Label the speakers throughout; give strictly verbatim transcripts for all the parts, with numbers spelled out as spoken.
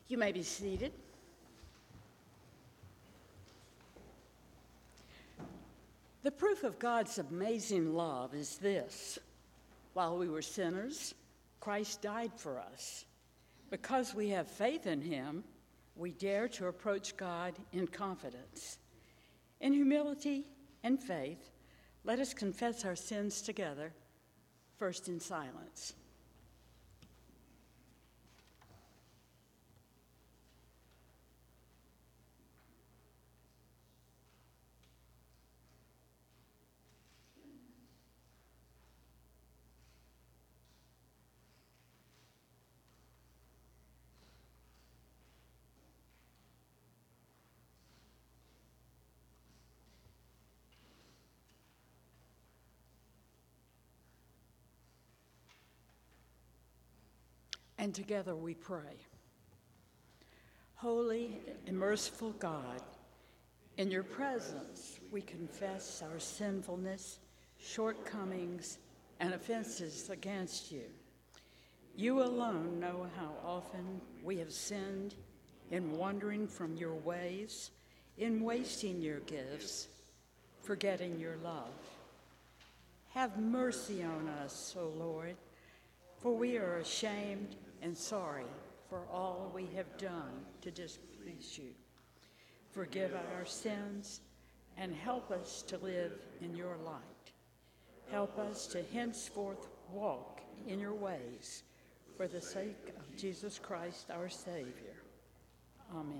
Speaker 1: You may be seated. The proof of God's amazing love is this: while we were sinners, Christ died for us. Because we have faith in him, we dare to approach God in confidence. In humility and faith, let us confess our sins together, first in silence. And together we pray. Holy and merciful God, in your presence we confess our sinfulness, shortcomings, and offenses against you. You alone know how often we have sinned in wandering from your ways, in wasting your gifts, forgetting your love. Have mercy on us, O Lord, for we are ashamed and sorry for all we have done to displease you. Forgive our sins and help us to live in your light. Help us to henceforth walk in your ways for the sake of Jesus Christ, our Savior. Amen.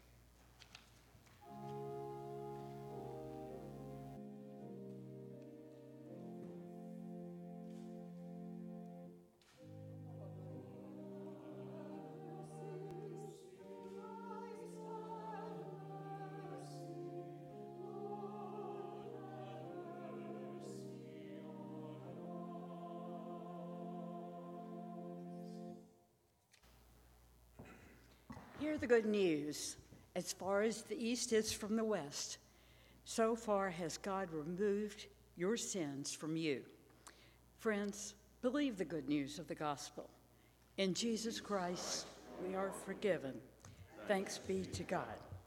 Speaker 1: Hear the good news. As far as the east is from the west, so far has God removed your sins from you. Friends, believe the good news of the gospel. In Jesus Christ, we are forgiven. Thanks be to God.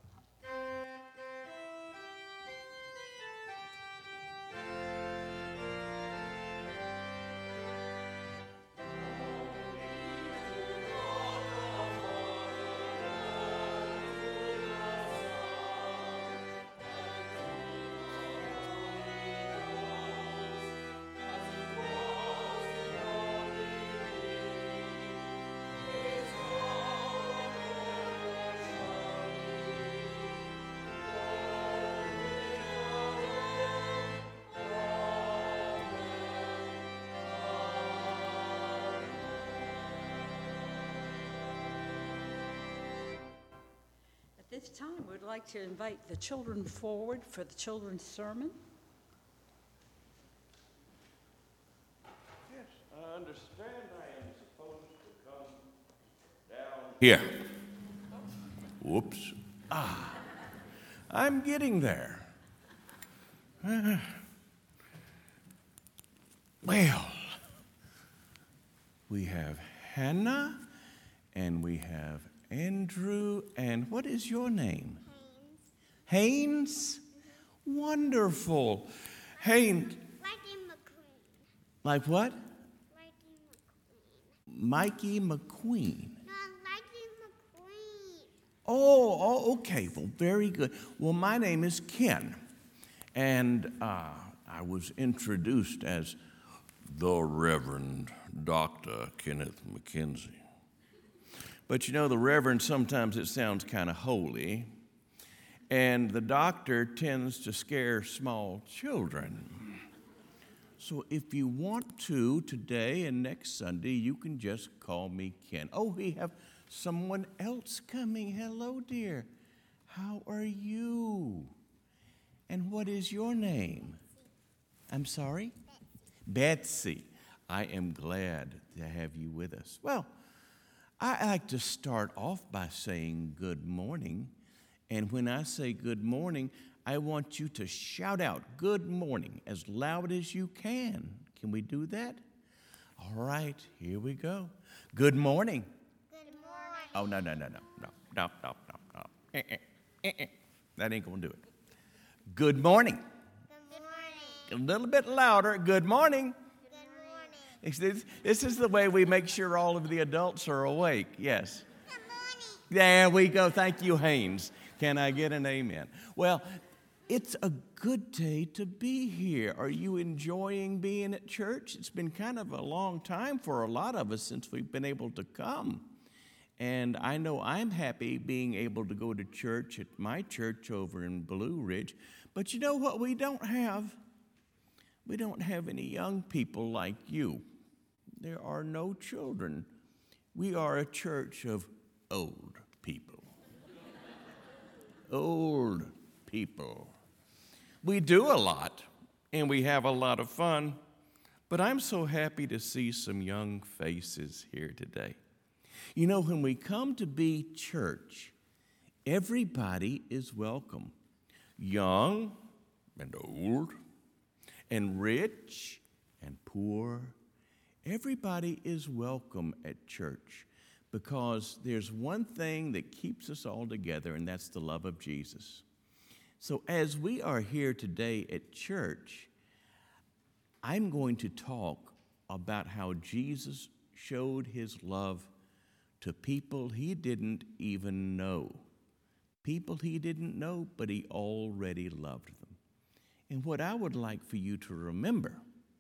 Speaker 1: At this time, we'd like to invite the children forward for the children's sermon.
Speaker 2: Yes, I understand I am supposed to come down here. Whoops. Ah, I'm getting there. Uh, well, we have Hannah, and we have Andrew, and what is your name? Haynes. Haynes? Wonderful. Haynes.
Speaker 3: Mikey McQueen.
Speaker 2: Like what?
Speaker 3: Mikey McQueen.
Speaker 2: Mikey McQueen.
Speaker 3: No, Mikey McQueen.
Speaker 2: Oh, oh, okay. Well, very good. Well, my name is Ken, and uh, I was introduced as the Reverend Doctor Kenneth McKenzie. But you know, the Reverend, sometimes it sounds kind of holy, and the doctor tends to scare small children. So if you want to, today and next Sunday, you can just call me Ken. Oh, we have someone else coming. Hello, dear. How are you? And what is your name? I'm sorry? Betsy. Betsy. I am glad to have you with us. Well, I like to start off by saying good morning. And when I say good morning, I want you to shout out good morning as loud as you can. Can we do that? All right, here we go. Good morning.
Speaker 3: Good morning.
Speaker 2: Oh, no, no, no, no, no, no, no, no, no. Eh, eh, eh, eh. That ain't going to do it. Good morning.
Speaker 3: Good morning.
Speaker 2: A little bit louder. Good morning.
Speaker 3: Good morning.
Speaker 2: This, this is the way we make sure all of the adults are awake. Yes.
Speaker 3: Good morning.
Speaker 2: There we go. Thank you, Haynes. Can I get an amen? Well, it's a good day to be here. Are you enjoying being at church? It's been kind of a long time for a lot of us since we've been able to come. And I know I'm happy being able to go to church at my church over in Blue Ridge. But you know what we don't have? We don't have any young people like you. There are no children. We are a church of old people. Old people. We do a lot, and we have a lot of fun, but I'm so happy to see some young faces here today. You know, when we come to be church, everybody is welcome. Young and old, and rich and poor. Everybody is welcome at church because there's one thing that keeps us all together, and that's the love of Jesus. So as we are here today at church, I'm going to talk about how Jesus showed his love to people he didn't even know. People he didn't know, but he already loved them. And what I would like for you to remember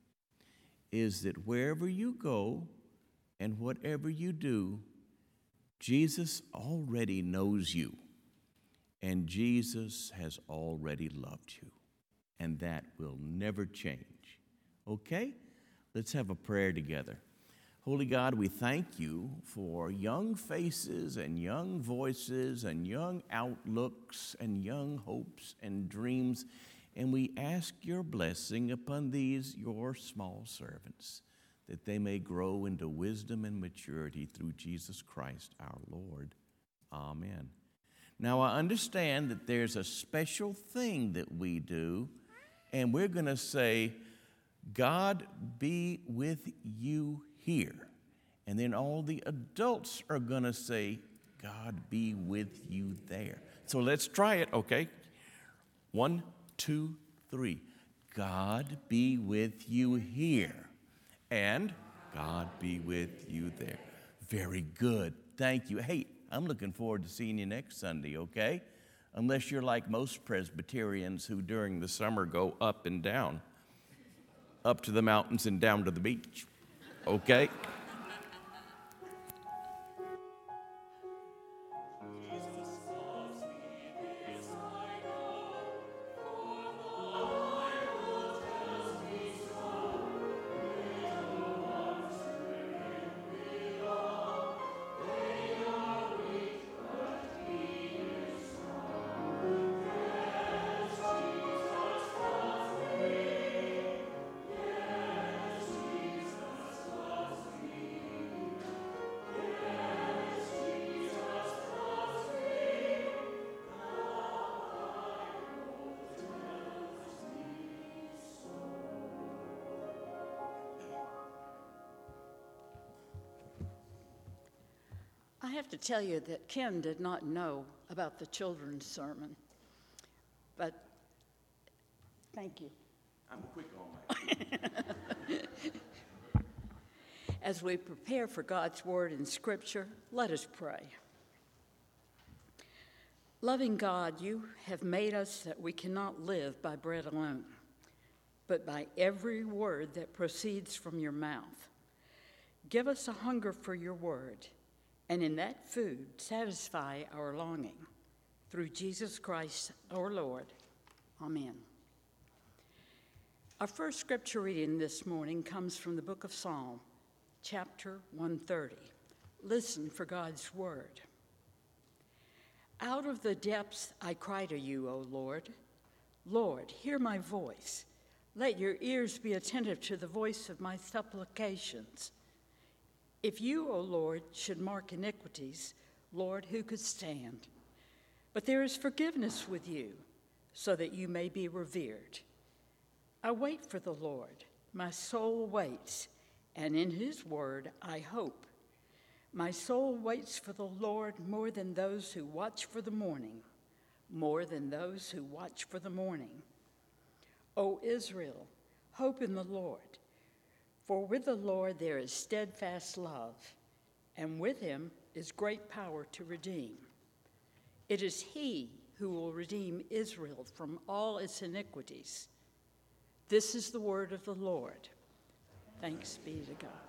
Speaker 2: is that wherever you go and whatever you do, Jesus already knows you. And Jesus has already loved you. And that will never change. Okay? Let's have a prayer together. Holy God, we thank you for young faces and young voices and young outlooks and young hopes and dreams. And we ask your blessing upon these, your small servants, that they may grow into wisdom and maturity through Jesus Christ our Lord. Amen. Now, I understand that there's a special thing that we do, and we're going to say, God be with you here. And then all the adults are going to say, God be with you there. So let's try it, okay? One, two, three. God be with you here. And God be with you there. Very good. Thank you. Hey, I'm looking forward to seeing you next Sunday, okay? Unless you're like most Presbyterians who during the summer go up and down, up to the mountains and down to the beach, okay?
Speaker 1: I have to tell you that Ken did not know about the children's sermon, but thank you.
Speaker 2: I'm quick on that.
Speaker 1: As we prepare for God's word in Scripture, let us pray. Loving God, you have made us that we cannot live by bread alone, but by every word that proceeds from your mouth. Give us a hunger for your word, and in that food satisfy our longing. Through Jesus Christ our Lord. Amen. Our first scripture reading this morning comes from the book of Psalm, chapter one thirty. Listen for God's word. Out of the depths I cry to you, O Lord. Lord, hear my voice. Let your ears be attentive to the voice of my supplications. If you, O Lord, should mark iniquities, Lord, who could stand? But there is forgiveness with you, so that you may be revered. I wait for the Lord. My soul waits, and in his word I hope. My soul waits for the Lord more than those who watch for the morning, more than those who watch for the morning. O Israel, hope in the Lord, for with the Lord there is steadfast love, and with him is great power to redeem. It is he who will redeem Israel from all its iniquities. This is the word of the Lord. Thanks be to God.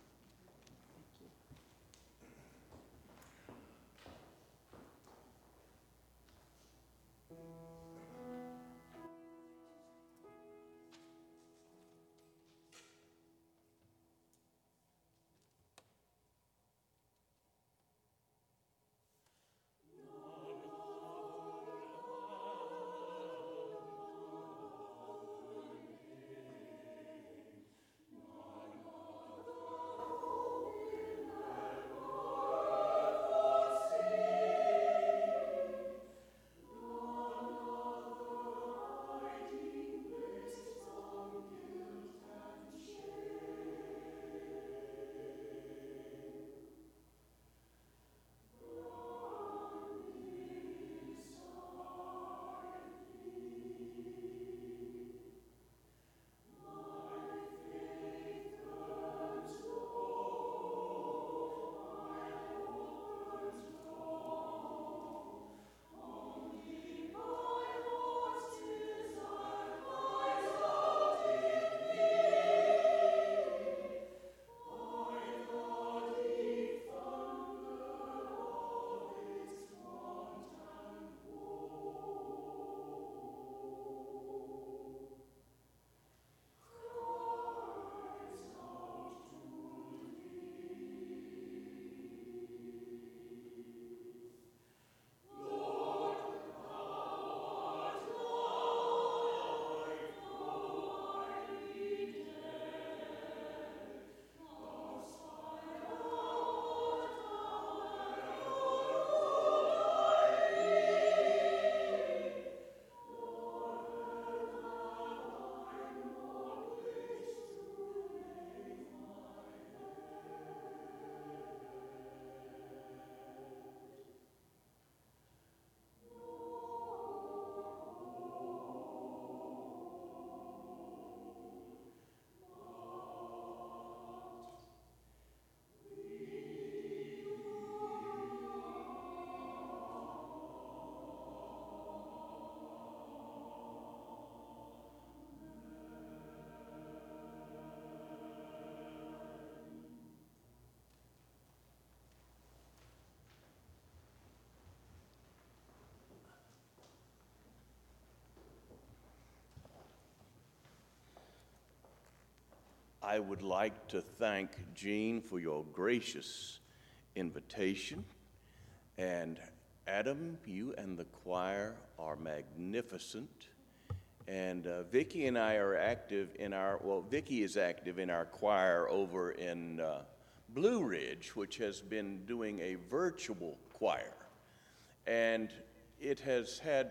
Speaker 2: I would like to thank Jean for your gracious invitation. And Adam, you and the choir are magnificent. And uh, Vicki and I are active in our, well, Vicki is active in our choir over in uh, Blue Ridge, which has been doing a virtual choir. And it has had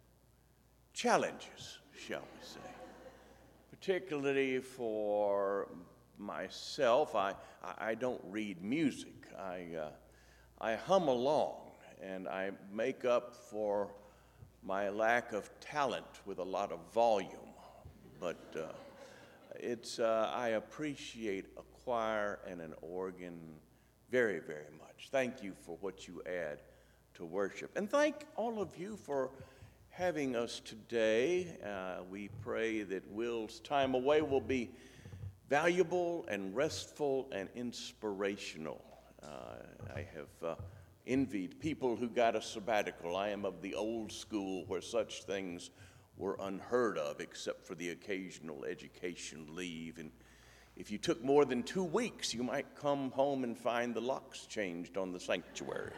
Speaker 2: challenges, shall we say. Particularly for myself, I, I don't read music. I, uh, I hum along, and I make up for my lack of talent with a lot of volume. But uh, it's uh, I appreciate a choir and an organ very, very much. Thank you for what you add to worship. And thank all of you for having us today. Uh, we pray that Will's time away will be valuable and restful and inspirational. Uh, I have uh, envied people who got a sabbatical. I am of the old school where such things were unheard of except for the occasional education leave. And if you took more than two weeks, you might come home and find the locks changed on the sanctuary.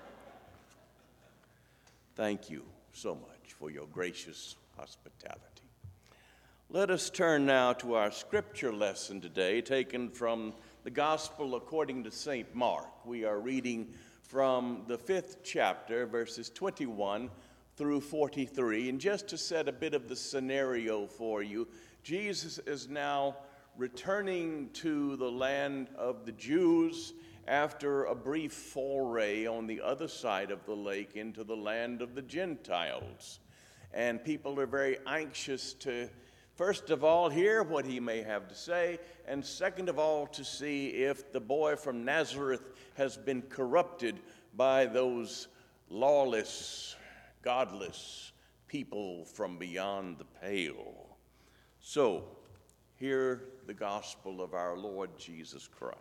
Speaker 2: Thank you so much for your gracious hospitality. Let us turn now to our scripture lesson today, taken from the Gospel according to Saint Mark. We are reading from the fifth chapter, verses twenty-one through forty-three. And just to set a bit of the scenario for you, Jesus is now returning to the land of the Jews, after a brief foray on the other side of the lake into the land of the Gentiles. And people are very anxious to, first of all, hear what he may have to say, and second of all, to see if the boy from Nazareth has been corrupted by those lawless, godless people from beyond the pale. So, hear the gospel of our Lord Jesus Christ.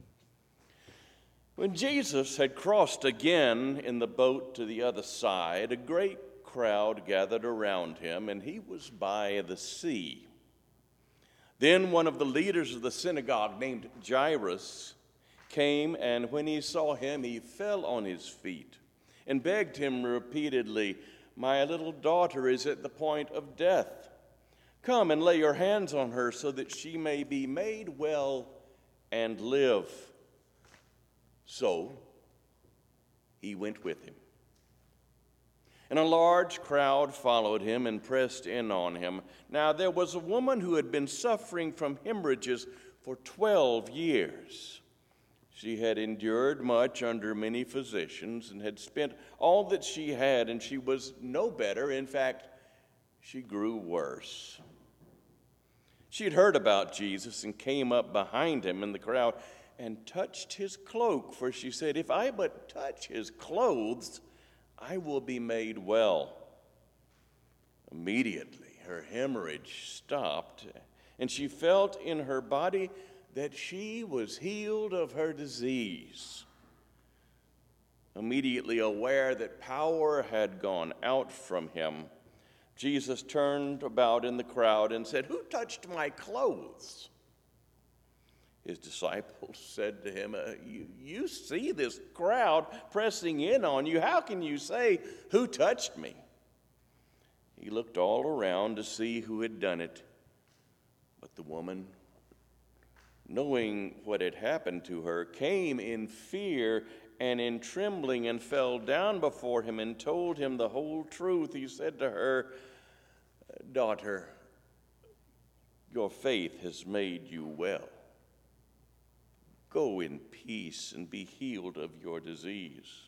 Speaker 2: When Jesus had crossed again in the boat to the other side, a great crowd gathered around him, and he was by the sea. Then one of the leaders of the synagogue, named Jairus, came, and when he saw him, he fell on his feet and begged him repeatedly, "My little daughter is at the point of death. Come and lay your hands on her so that she may be made well and live." So he went with him. And a large crowd followed him and pressed in on him. Now there was a woman who had been suffering from hemorrhages for twelve years. She had endured much under many physicians and had spent all that she had, and she was no better. In fact, she grew worse. She had heard about Jesus and came up behind him in the crowd and touched his cloak, for she said, "If I but touch his clothes, I will be made well." Immediately, her hemorrhage stopped, and she felt in her body that she was healed of her disease. Immediately aware that power had gone out from him, Jesus turned about in the crowd and said, "Who touched my clothes?" His disciples said to him, uh, you, you see this crowd pressing in on you. How can you say, "Who touched me?" He looked all around to see who had done it. But the woman, knowing what had happened to her, came in fear and in trembling and fell down before him and told him the whole truth. He said to her, "Daughter, your faith has made you well. Go in peace and be healed of your disease."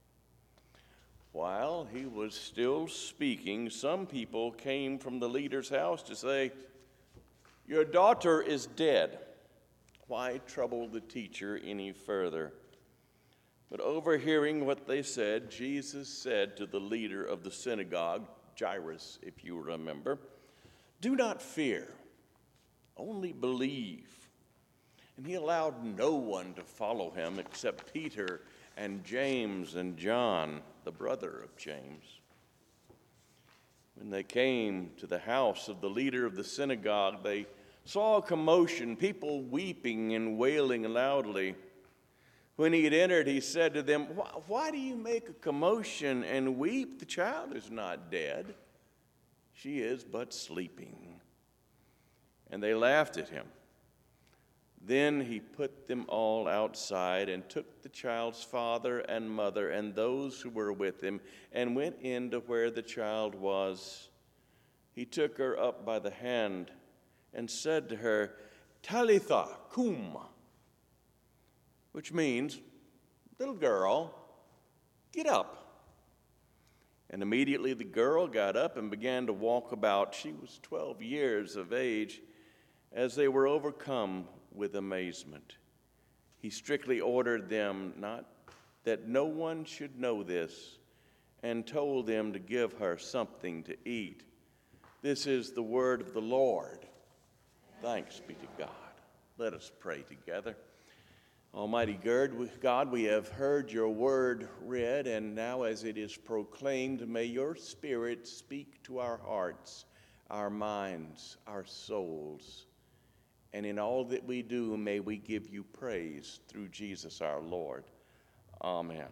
Speaker 2: While he was still speaking, some people came from the leader's house to say, "Your daughter is dead. Why trouble the teacher any further?" But overhearing what they said, Jesus said to the leader of the synagogue, Jairus, if you remember, "Do not fear, only believe." And he allowed no one to follow him except Peter and James and John, the brother of James. When they came to the house of the leader of the synagogue, they saw a commotion, people weeping and wailing loudly. When he had entered, he said to them, "Why do you make a commotion and weep? The child is not dead. She is but sleeping." And they laughed at him. Then he put them all outside and took the child's father and mother and those who were with him and went into where the child was. He took her up by the hand and said to her, "Talitha cum," which means, "Little girl, get up." And immediately the girl got up and began to walk about. She was twelve years of age. As they were overcome with amazement, he strictly ordered them not that no one should know this, and told them to give her something to eat. This is the word of the Lord. Thanks be to God. Let us pray together. Almighty God, we have heard your word read, and now as it is proclaimed, may your Spirit speak to our hearts, our minds, our souls. And in all that we do, may we give you praise through Jesus our Lord. Amen.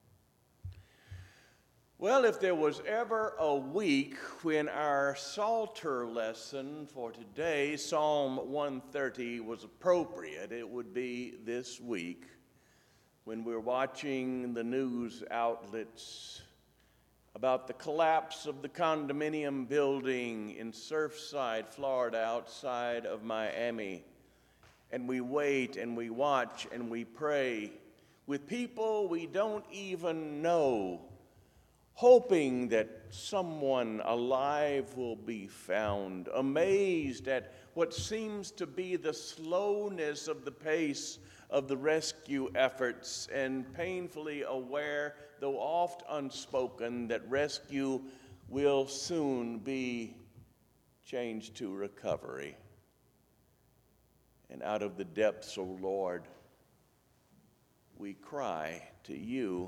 Speaker 2: Well, if there was ever a week when our Psalter lesson for today, Psalm one thirty, was appropriate, it would be this week when we're watching the news outlets about the collapse of the condominium building in Surfside, Florida, outside of Miami. And we wait and we watch and we pray with people we don't even know, hoping that someone alive will be found, amazed at what seems to be the slowness of the pace of the rescue efforts, and painfully aware, though oft unspoken, that rescue will soon be changed to recovery. And out of the depths, O Lord, we cry to you.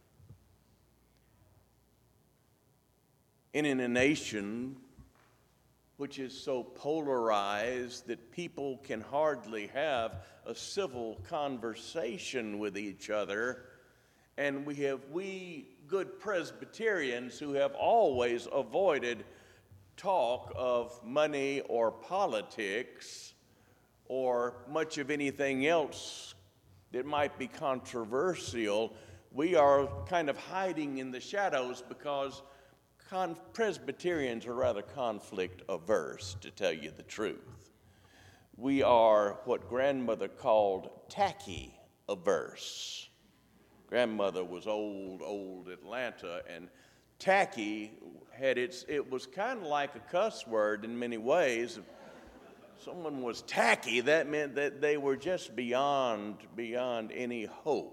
Speaker 2: And in a nation which is so polarized that people can hardly have a civil conversation with each other, and we have we good Presbyterians who have always avoided talk of money or politics or much of anything else that might be controversial, we are kind of hiding in the shadows because Con- Presbyterians are rather conflict averse, to tell you the truth. We are what grandmother called tacky averse. Grandmother was old, old Atlanta, and tacky had its, it was kind of like a cuss word in many ways. If someone was tacky, that meant that they were just beyond, beyond any hope.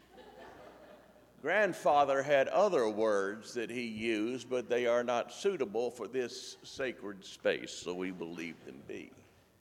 Speaker 2: Grandfather had other words that he used, but they are not suitable for this sacred space, so we will leave them be.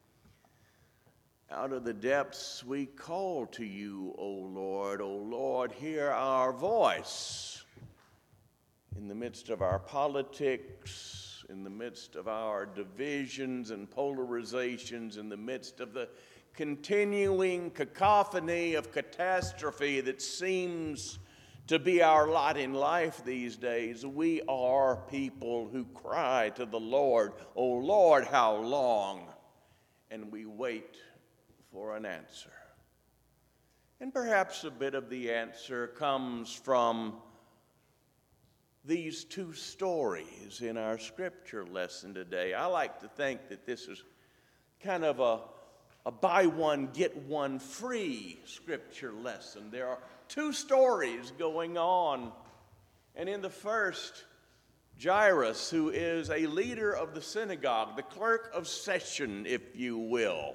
Speaker 2: Out of the depths we call to you, O Lord. O Lord, hear our voice. In the midst of our politics, in the midst of our divisions and polarizations, in the midst of the continuing cacophony of catastrophe that seems to be our lot in life these days, we are people who cry to the Lord, "O Lord, how long?" And we wait for an answer. And perhaps a bit of the answer comes from these two stories in our scripture lesson today. I like to think that this is kind of a, a buy one, get one free scripture lesson. There are two stories going on. And in the first, Jairus, who is a leader of the synagogue, the clerk of session, if you will,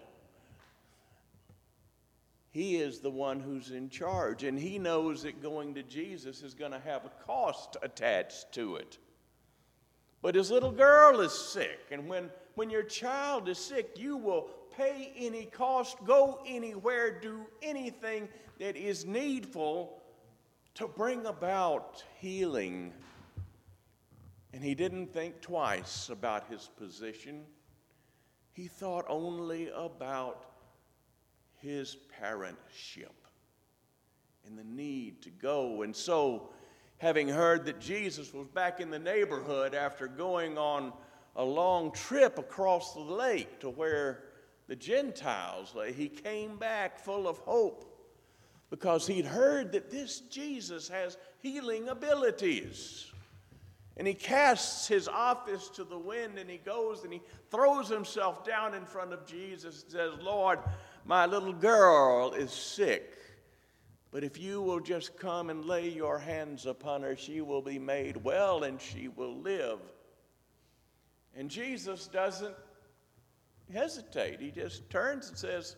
Speaker 2: he is the one who's in charge, and he knows that going to Jesus is going to have a cost attached to it. But his little girl is sick, and when, when your child is sick, you will pay any cost, go anywhere, do anything that is needful to bring about healing. And he didn't think twice about his position. He thought only about his parentship and the need to go. And so, having heard that Jesus was back in the neighborhood after going on a long trip across the lake to where the Gentiles lay, he came back full of hope because he'd heard that this Jesus has healing abilities. And he casts his office to the wind, and he goes and he throws himself down in front of Jesus and says, "Lord, my little girl is sick, but if you will just come and lay your hands upon her, she will be made well and she will live." And Jesus doesn't hesitate. He just turns and says,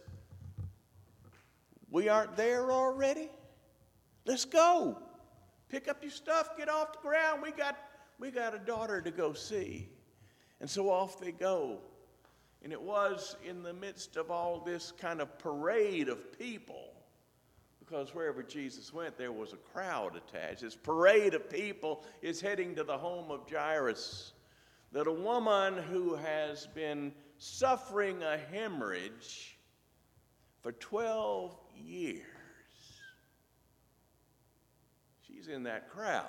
Speaker 2: "We aren't there already? Let's go. Pick up your stuff, get off the ground. We got, we got a daughter to go see." And so off they go. And it was in the midst of all this kind of parade of people, because wherever Jesus went, there was a crowd attached. This parade of people is heading to the home of Jairus, that a woman who has been suffering a hemorrhage for twelve years, she's in that crowd.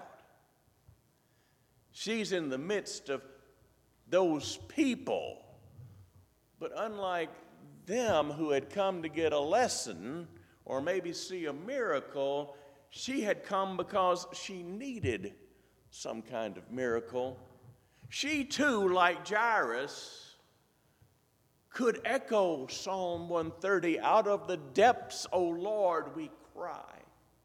Speaker 2: She's in the midst of those people. But unlike them who had come to get a lesson or maybe see a miracle, she had come because she needed some kind of miracle. She too, like Jairus, could echo Psalm one thirty, "Out of the depths, O Lord, we cry."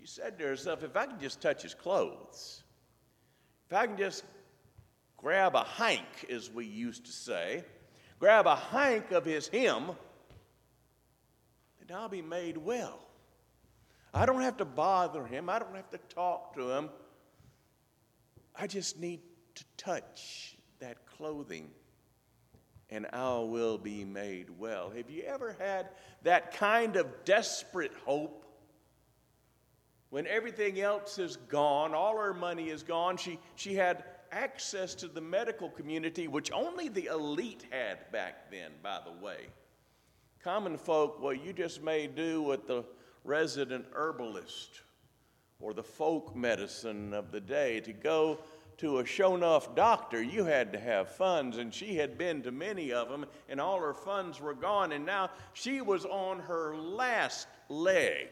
Speaker 4: she said to herself, if I can just touch his clothes, if I can just grab a hank, as we used to say, grab a hank of his hem, then I'll be made well. I don't have to bother him. I don't have to talk to him. I just need to touch that clothing, and I will be made well. Have you ever had that kind of desperate hope? When everything else is gone, all her money is gone, she, she had access to the medical community, which only the elite had back then, by the way. Common folk, well, you just may do what the resident herbalist or the folk medicine of the day. To go to a show-enough doctor, you had to have funds, and she had been to many of them, and all her funds were gone, and now she was on her last leg,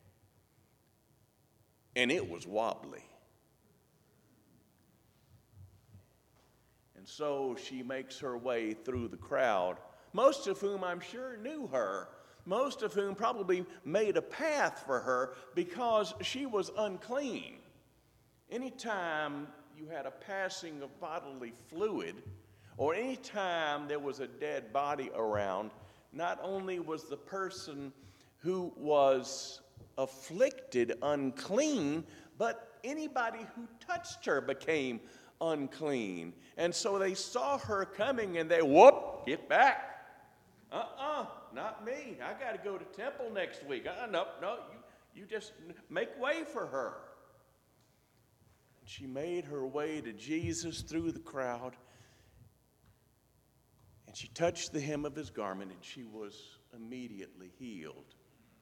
Speaker 4: and it was wobbly. And so she makes her way through the crowd, most of whom I'm sure knew her, most of whom probably made a path for her because she was unclean. Anytime you had a passing of bodily fluid, or anytime there was a dead body around, not only was the person who was afflicted unclean, but anybody who touched her became unclean. And so they saw her coming and they, whoop, get back. Uh-uh, not me. I got to go to temple next week. Uh-uh, no, no, you, you just make way for her. And she made her way to Jesus through the crowd, and she touched the hem of his garment, and she was immediately healed.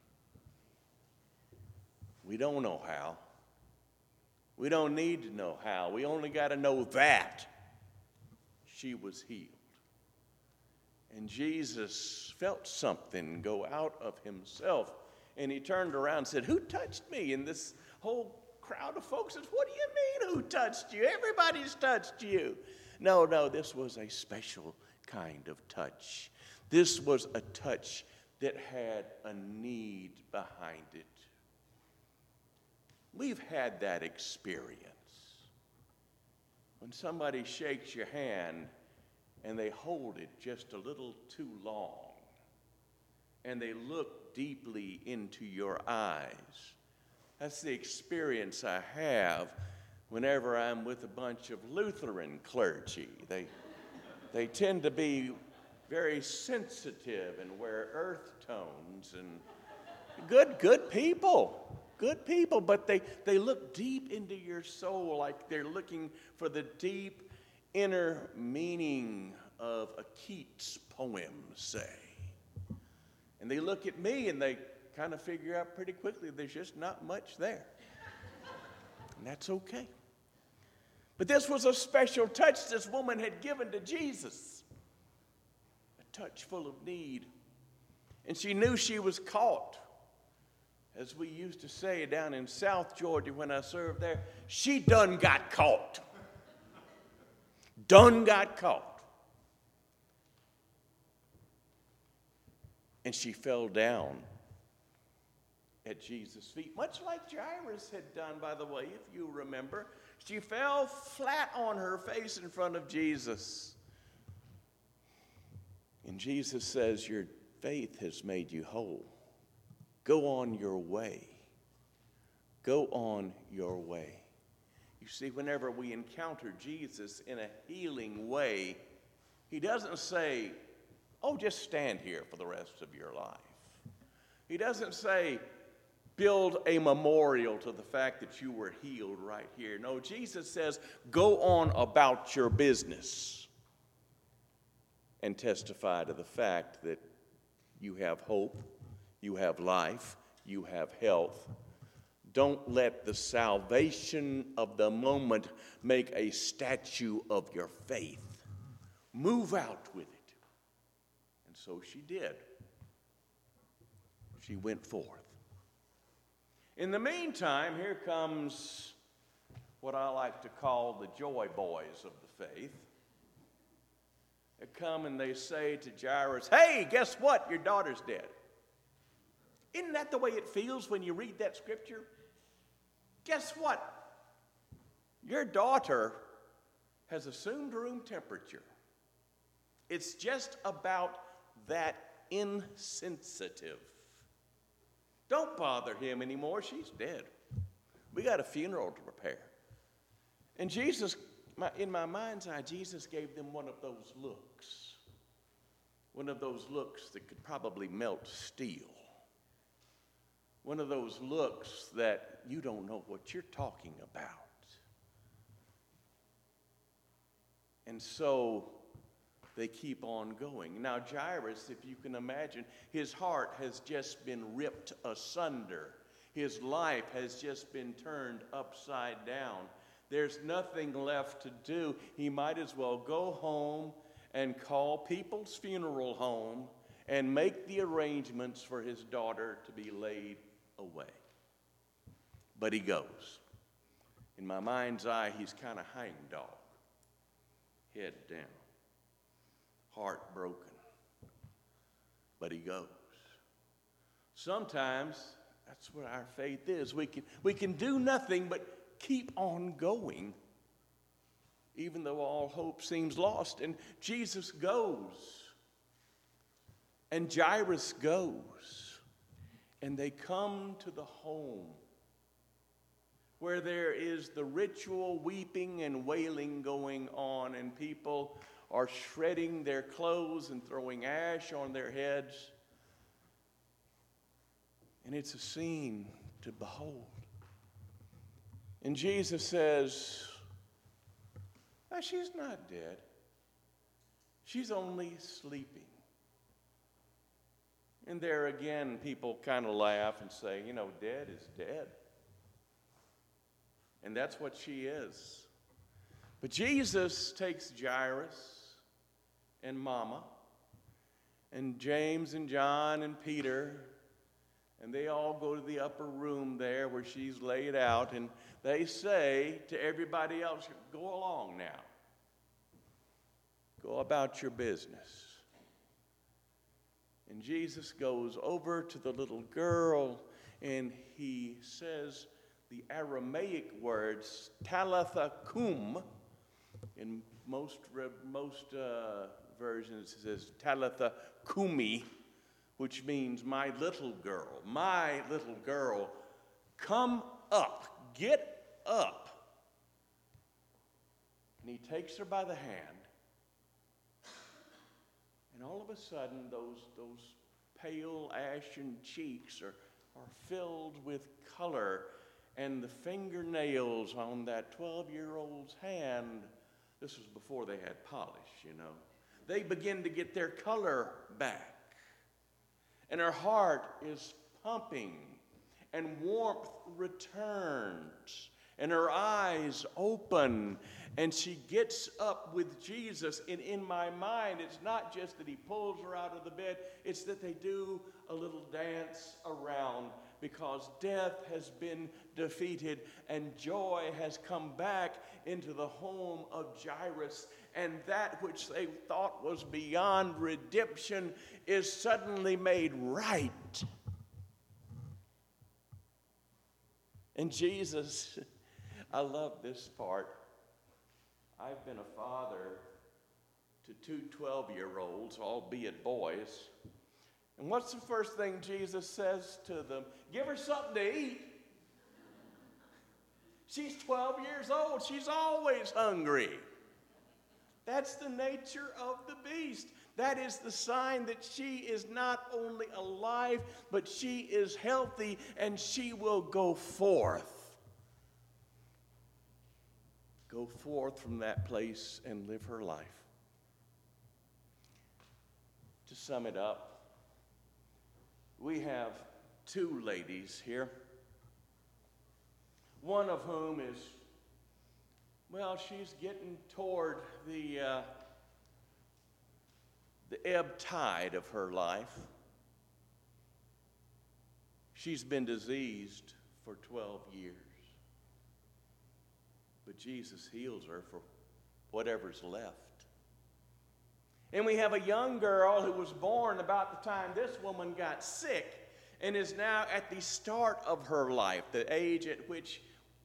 Speaker 4: We don't know how. We don't need to know how. We only got to know that she was healed. And Jesus felt something go out of himself, and he turned around and said, who touched me? And this whole crowd of folks says, what do you mean, who touched you? Everybody's touched you. No, no, this was a special kind of touch. This was a touch that had a need behind it. We've had that experience. When somebody shakes your hand and they hold it just a little too long, and they look deeply into your eyes. That's the experience I have whenever I'm with a bunch of Lutheran clergy. They, they tend to be very sensitive and wear earth tones, and good, good people. Good people, but they, they look deep into your soul, like they're looking for the deep inner meaning of a Keats poem, say. And they look at me and they kind of figure out pretty quickly there's just not much there. And that's okay. But this was a special touch this woman had given to Jesus. A touch full of need. And she knew she was caught. As we used to say down in South Georgia when I served there, she done got caught. Done got caught. And she fell down at Jesus' feet, much like Jairus had done, by the way, if you remember. She fell flat on her face in front of Jesus. And Jesus says, your faith has made you whole. Go on your way. Go on your way. You see, whenever we encounter Jesus in a healing way, he doesn't say, oh, just stand here for the rest of your life. He doesn't say, build a memorial to the fact that you were healed right here. No, Jesus says, go on about your business and testify to the fact that you have hope, you have life, you have health. Don't let the salvation of the moment make a statue of your faith. Move out with it. And so she did. She went forth. In the meantime, here comes what I like to call the joy boys of the faith. They come and they say to Jairus, hey, guess what? Your daughter's dead. Isn't that the way it feels when you read that scripture? Guess what? Your daughter has assumed room temperature. It's just about that insensitive. Don't bother him anymore. She's dead. We got a funeral to prepare. And Jesus, in my mind's eye, Jesus gave them one of those looks. One of those looks that could probably melt steel. One of those looks that you don't know what you're talking about. And so they keep on going. Now, Jairus, if you can imagine, his heart has just been ripped asunder. His life has just been turned upside down. There's nothing left to do. He might as well go home and call people's funeral home and make the arrangements for his daughter to be laid away. But he goes. In my mind's eye, he's kind of hangdog. Head down. Heart broken. But he goes. Sometimes that's what our faith is. We can, we can do nothing but keep on going, even though all hope seems lost. And Jesus goes. And Jairus goes. And they come to the home where there is the ritual weeping and wailing going on, and people are shredding their clothes and throwing ash on their heads. And it's a scene to behold. And Jesus says, "Ah, she's not dead. She's only sleeping." And there again, people kind of laugh and say, you know, dead is dead. And that's what she is. But Jesus takes Jairus and Mama and James and John and Peter, and they all go to the upper room there where she's laid out, and they say to everybody else, go along now. Go about your business. And Jesus goes over to the little girl, and he says the Aramaic words, Talitha cum. In most, most uh, versions it says Talitha cumi, which means my little girl, my little girl, come up, get up. And he takes her by the hand. And all of a sudden, those, those pale ashen cheeks are, are filled with color. And the fingernails on that twelve-year-old's hand, this was before they had polish, you know, they begin to get their color back. And her heart is pumping, and warmth returns, and her eyes open, and she gets up with Jesus. And in my mind, it's not just that he pulls her out of the bed, it's that they do a little dance around, because death has been defeated and joy has come back into the home of Jairus. And that which they thought was beyond redemption is suddenly made right. And Jesus, I love this part. I've been a father to two twelve-year-olds, albeit boys. And what's the first thing Jesus says to them? Give her something to eat. She's twelve years old. She's always hungry. That's the nature of the beast. That is the sign that she is not only alive, but she is healthy, and she will go forth. Go forth from that place and live her life. To sum it up, we have two ladies here, one of whom is, well, she's getting toward the, uh, the ebb tide of her life. She's been diseased for twelve years. But Jesus heals her for whatever's left. And we have a young girl who was born about the time this woman got sick and is now at the start of her life, the age at which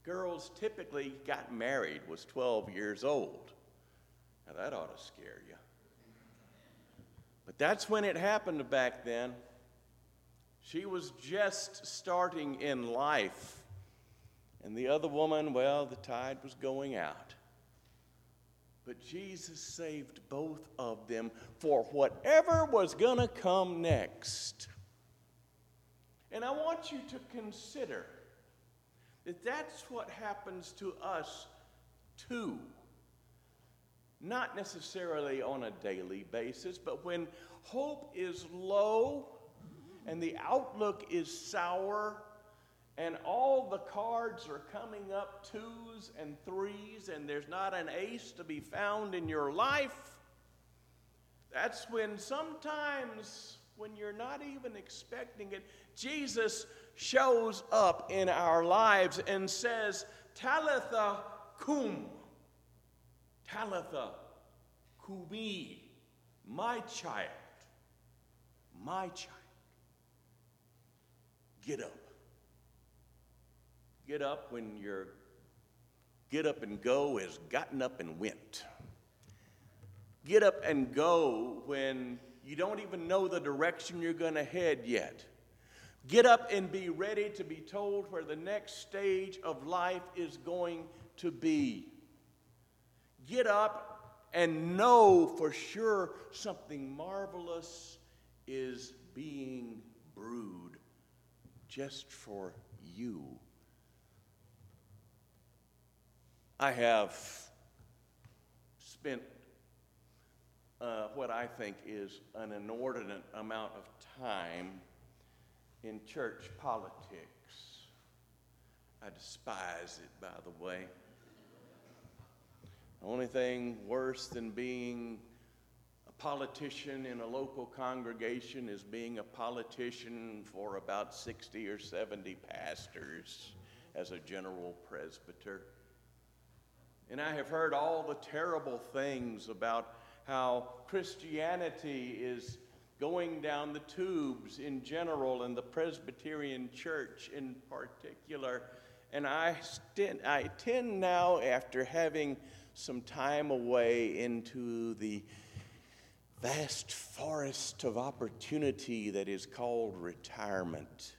Speaker 4: girls typically got married was twelve years old. Now that ought to scare you. But that's when it happened back then. She was just starting in life. And the other woman, well, the tide was going out. But Jesus saved both of them for whatever was going to come next. And I want you to consider that that's what happens to us too. Not necessarily on a daily basis, but when hope is low and the outlook is sour and all the cards are coming up twos and threes and there's not an ace to be found in your life, that's when sometimes, when you're not even expecting it, Jesus shows up in our lives and says, Talitha cum, Talitha kumi, my child, my child, get up. Get up when your get up and go has gotten up and went. Get up and go when you don't even know the direction you're going to head yet. Get up and be ready to be told where the next stage of life is going to be. Get up and know for sure something marvelous is being brewed just for you. I have spent uh, what I think is an inordinate amount of time in church politics. I despise it, by the way. The only thing worse than being a politician in a local congregation is being a politician for about sixty or seventy pastors as a general presbyter. And I have heard all the terrible things about how Christianity is going down the tubes in general and the Presbyterian Church in particular. And I, st- I tend now, after having some time away into the vast forest of opportunity that is called retirement,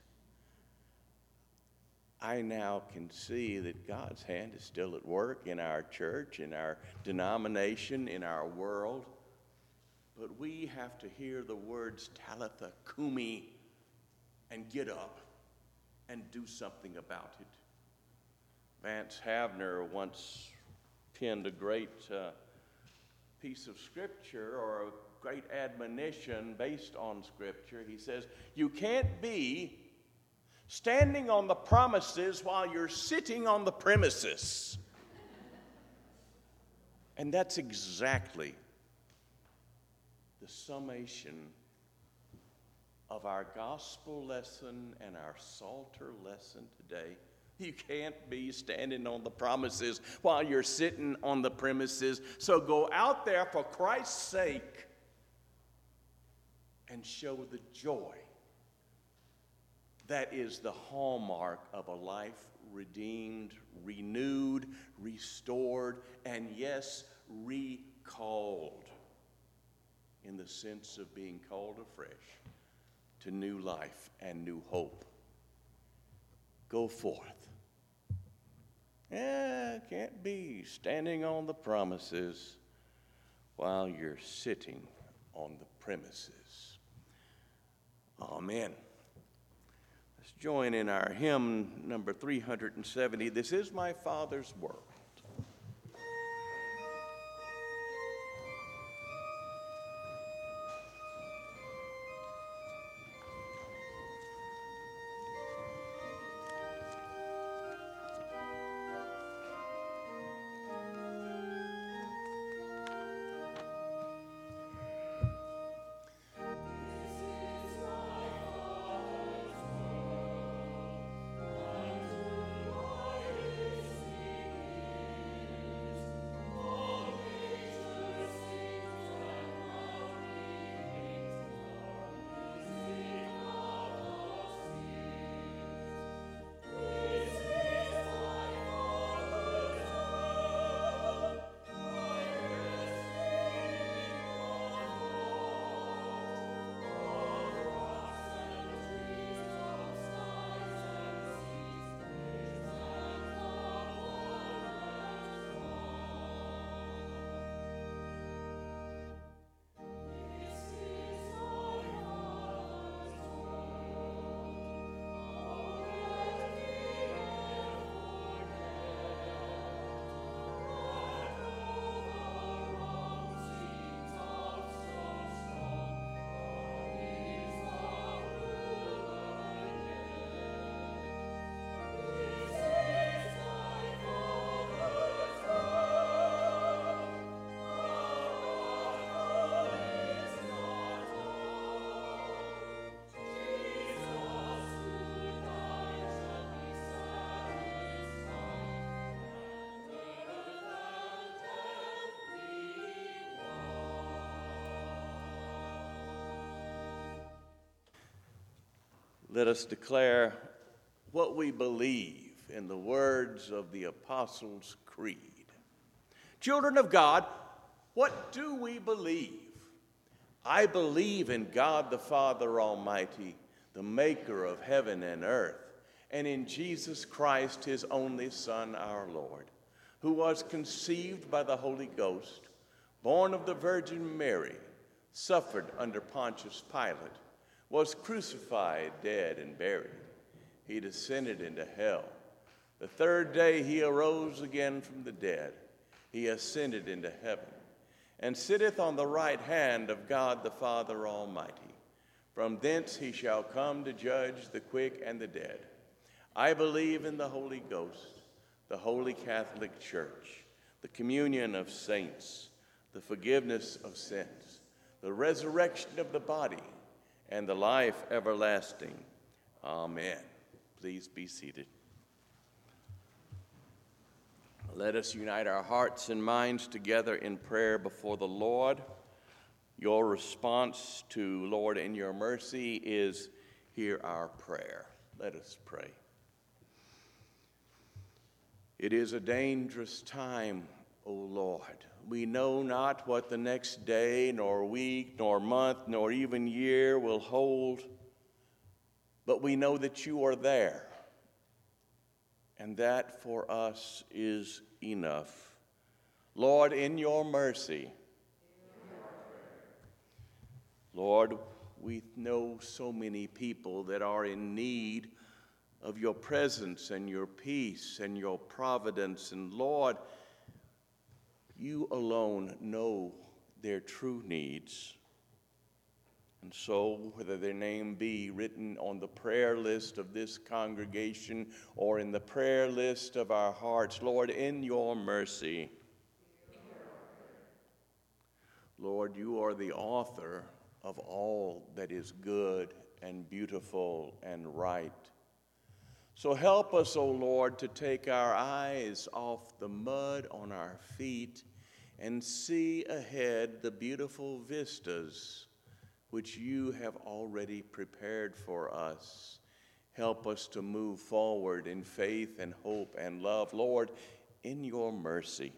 Speaker 4: I now can see that God's hand is still at work in our church, in our denomination, in our world. But we have to hear the words Talitha Kumi and get up and do something about it. Vance Havner once penned a great uh, piece of scripture or a great admonition based on scripture. He says, you can't be standing on the promises while you're sitting on the premises. And that's exactly the summation of our gospel lesson and our Psalter lesson today. You can't be standing on the promises while you're sitting on the premises. So go out there for Christ's sake and show the joy that is the hallmark of a life redeemed, renewed, restored, and yes, recalled, in the sense of being called afresh to new life and new hope. Go forth. Yeah, can't be standing on the promises while you're sitting on the premises. Amen. Let's join in our hymn number three hundred seventy. This is my Father's world. let us declare what we believe in the words of the Apostles' Creed. Children of God, what do we believe? I believe in God the Father Almighty, the maker of heaven and earth, and in Jesus Christ, his only Son, our Lord, who was conceived by the Holy Ghost, born of the Virgin Mary, suffered under Pontius Pilate, was crucified, dead, and buried. He descended into hell. The third day he arose again from the dead. He ascended into heaven, and sitteth on the right hand of God the Father Almighty. From thence he shall come to judge the quick and the dead. I believe in the Holy Ghost, the Holy Catholic Church, the communion of saints, the forgiveness of sins, the resurrection of the body, and the life everlasting. Amen. Please be seated. Let us unite our hearts and minds together in prayer before the Lord. Your response to Lord, in your mercy, is hear our prayer. Let us pray. It is a dangerous time, O Lord. We know not what the next day, nor week, nor month, nor even year will hold, but we know that you are there, and that for us is enough. Lord, in your mercy, Lord, we know so many people that are in need of your presence and your peace and your providence. And Lord, you alone know their true needs. And so, whether their name be written on the prayer list of this congregation or in the prayer list of our hearts, Lord, in your mercy, Lord, you are the author of all that is good and beautiful and right. So help us, O Lord, to take our eyes off the mud on our feet and see ahead the beautiful vistas which you have already prepared for us. Help us to move forward in faith and hope and love, Lord, in your mercy.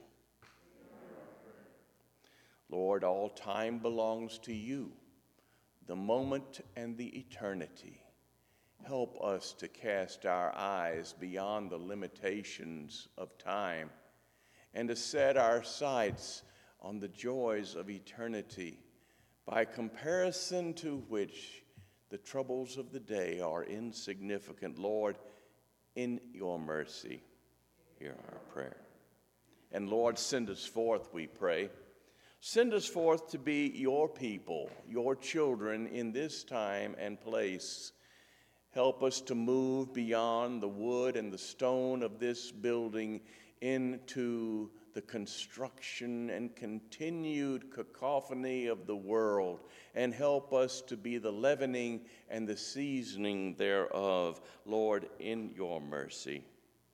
Speaker 4: Lord, all time belongs to you, the moment and the eternity. Help us to cast our eyes beyond the limitations of time and to set our sights on the joys of eternity, by comparison to which the troubles of the day are insignificant. Lord, in your mercy, hear our prayer. And Lord, send us forth, we pray. Send us forth to be your people, your children in this time and place. Help us to move beyond the wood and the stone of this building into the construction and continued cacophony of the world, and help us to be the leavening and the seasoning thereof, Lord, in your mercy.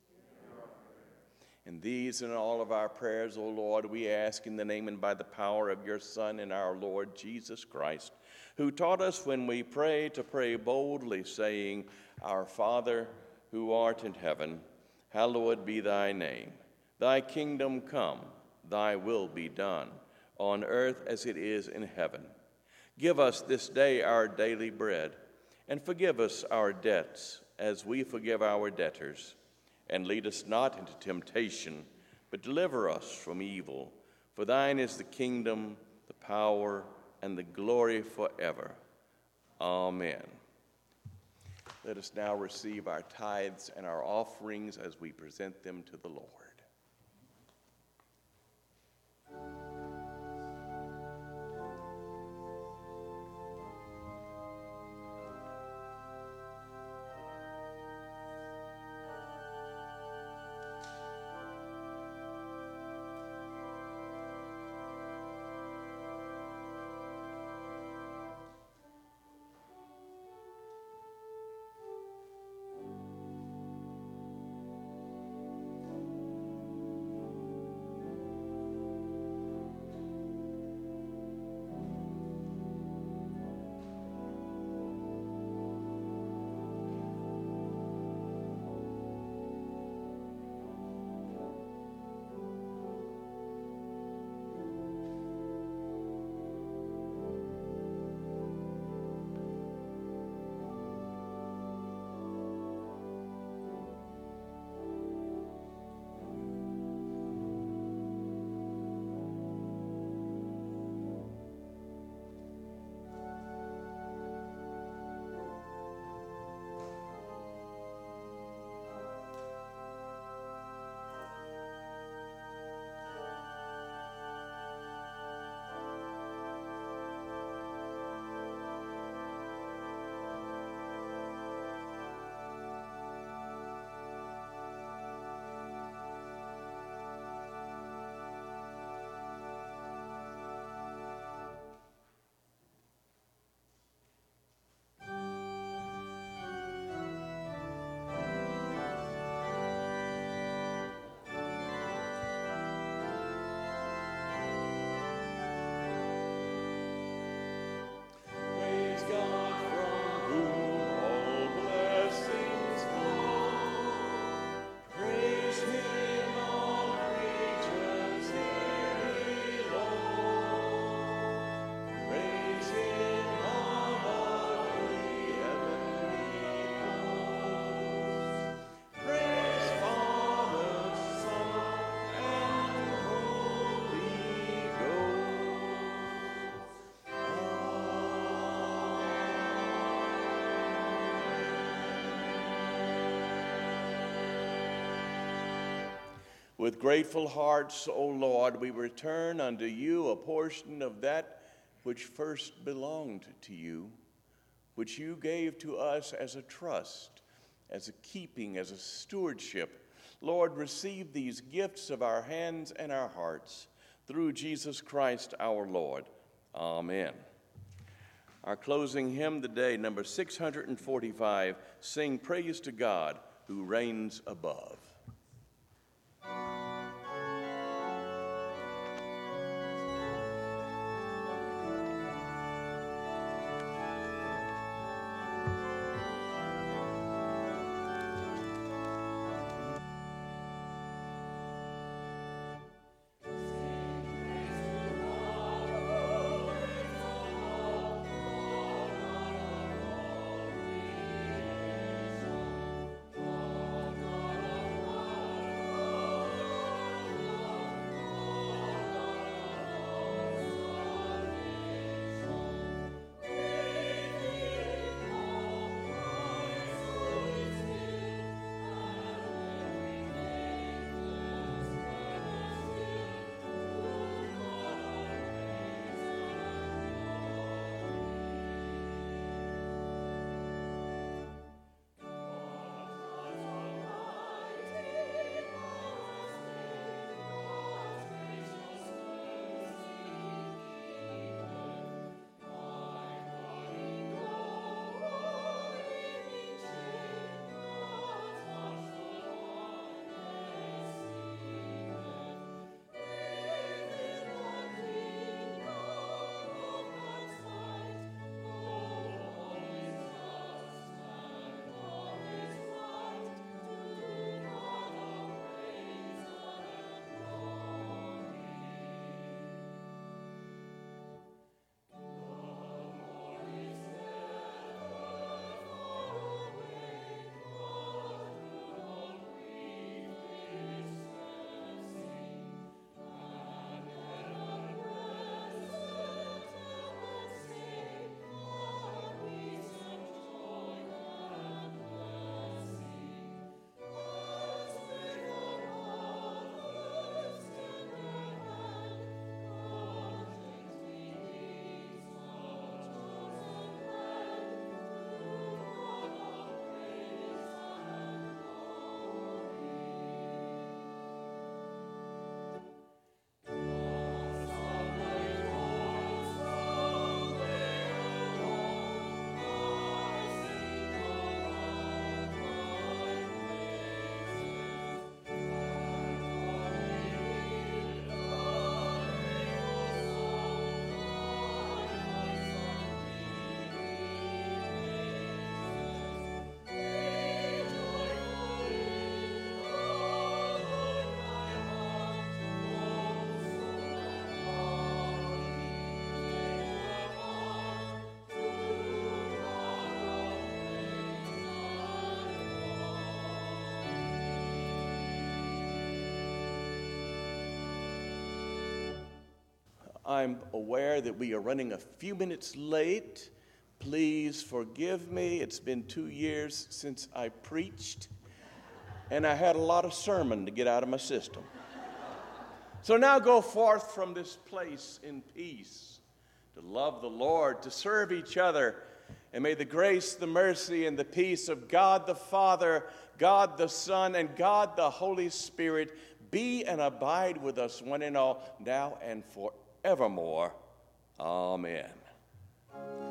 Speaker 4: And these and all of our prayers, O Lord, we ask in the name and by the power of your Son and our Lord Jesus Christ, who taught us when we pray to pray boldly, saying, Our Father, who art in heaven, hallowed be thy name. Thy kingdom come, thy will be done, on earth as it is in heaven. Give us this day our daily bread, and forgive us our debts as we forgive our debtors. And lead us not into temptation, but deliver us from evil. For thine is the kingdom, the power, and the glory forever. Amen. Let us now receive our tithes and our offerings as we present them to the Lord. With grateful hearts, O Lord, we return unto you a portion of that which first belonged to you, which you gave to us as a trust, as a keeping, as a stewardship. Lord, receive these gifts of our hands and our hearts through Jesus Christ our Lord. Amen. Our closing hymn today, number six hundred forty-five, Sing Praise to God who reigns above. I'm aware that we are running a few minutes late. Please forgive me. It's been two years since I preached, and I had a lot of sermon to get out of my system. So now go forth from this place in peace, to love the Lord, to serve each other, and may the grace, the mercy, and the peace of God the Father, God the Son, and God the Holy Spirit be and abide with us one and all, now and forevermore. Amen.